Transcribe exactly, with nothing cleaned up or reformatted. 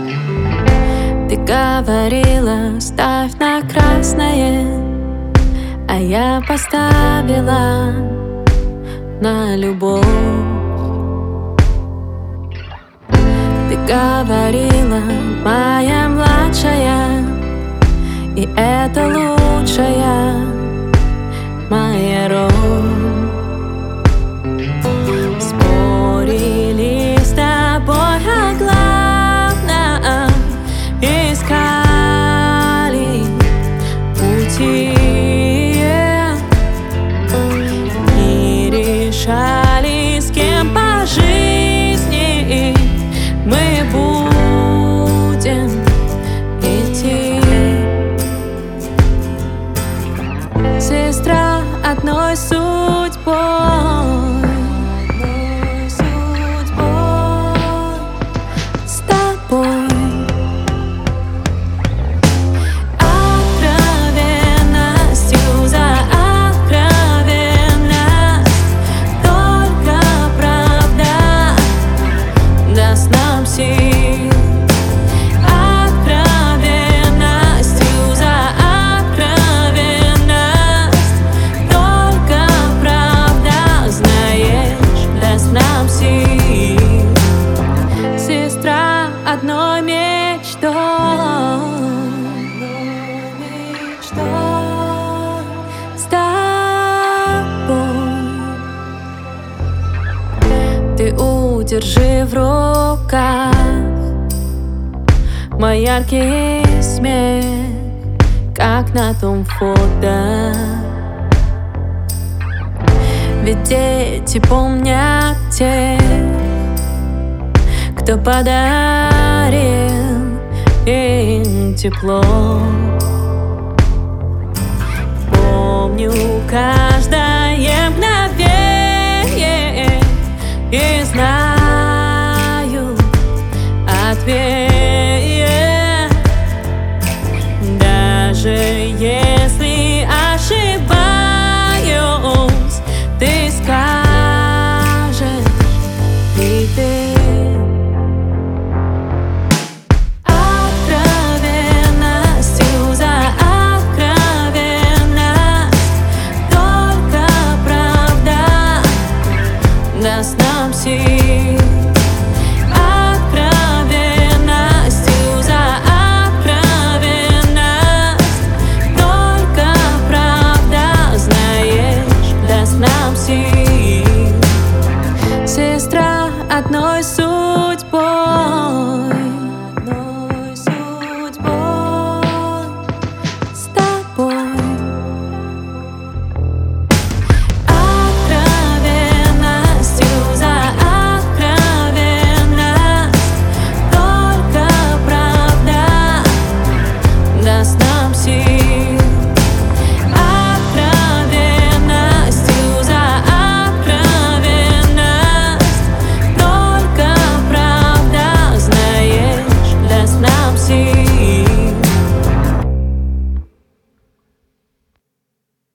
Ты говорила, ставь на красное, а я поставила на любовь. Ты говорила, моя младшая, и это лучшая моя роль. Спорили с тобой о главном, искали пути и решали, с кем по жизни мы будем идти. Сестра одной судьбой, с тобой. Откровенностью за откровенность, только правда даст нам сил. Откровенностью за откровенность, только правда, знаешь, даст нам сил. Сестра одной мечтой, с тобой. Ты удержи в руках мой яркий смех, как на том фото. Ведь дети помнят тех, кто подарил им тепло. Помню каждое мгновение и знаю ответ. Даже если ошибаюсь, ты скажешь, и ты. Откровенностью за откровенность, только правда даст нам сил. Откровенностью за откровенность, только правда, знаешь, даст нам сил. Сестра одной судьбой.